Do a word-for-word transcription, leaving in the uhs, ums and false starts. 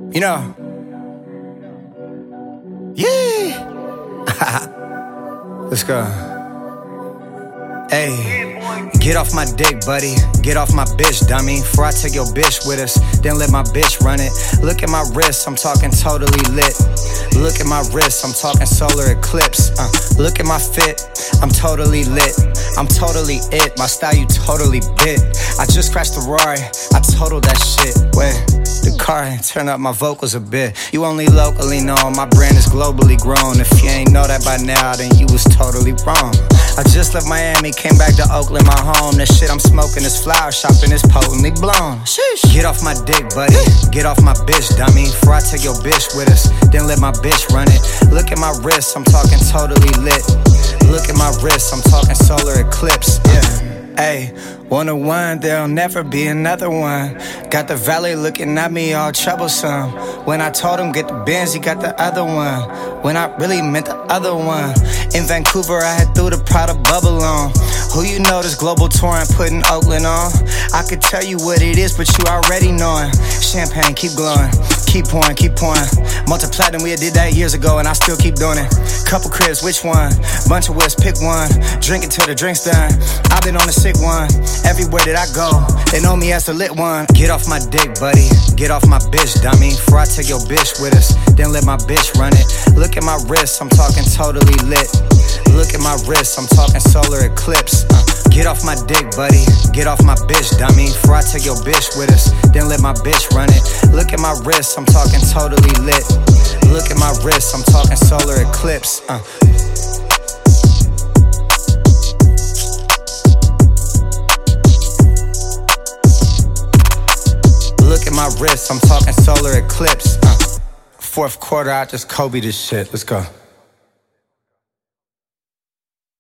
You know. Yeah. Let's go. Hey, get off my dick, buddy. Get off my bitch, dummy. Before I take your bitch with us, then let my bitch run it. Look at my wrist, I'm talking totally lit. Look at my wrist, I'm talking solar eclipse. uh, Look at my fit, I'm totally lit. I'm totally it, my style you totally bit. I just crashed the Rari, I totaled that shit. Wait, the car turn up my vocals a bit. You only locally know, my brand is globally grown. If you ain't know that by now, then you was totally wrong. I just left Miami, came back to Oakland, my home. The shit I'm smoking is flower shopping, is potently blown. Sheesh. Get off my dick, buddy. Get off my bitch, dummy. Before I take your bitch with us, then let my bitch run it. Look at my wrist, I'm talking totally lit. Look at my wrist, I'm talking solar eclipse. Yeah. Ayy, one to one, there'll never be another one. Got the valet looking at me all troublesome. When I told him get the Benz, he got the other one. When I really meant the other one. In Vancouver, I had threw the Prada bubble on. Who you know this global tour and putting Oakland on? I could tell you what it is, but you already knowin'. Champagne, keep glowing, keep pouring, keep pouring. Multi-platinum, we did that years ago, and I still keep doing it. Couple cribs, which one? Bunch of whips, pick one. Drink it till the drink's done. I've been on the sick one. Everywhere that I go, they know me as the lit one. Get off my dick, buddy. Get off my bitch, dummy. Before I take your bitch with us, then let my bitch run it. Look at my wrist, I'm talking totally lit. Look at my wrist, I'm talking solar eclipse. uh, Get off my dick, buddy. Get off my bitch, dummy. Before I take your bitch with us, then let my bitch run it. Look at my wrist, I'm talking totally lit. Look at my wrist, I'm talking solar eclipse. uh. Look at my wrist, I'm talking solar eclipse. uh. Fourth quarter, I just Kobe this shit. Let's go.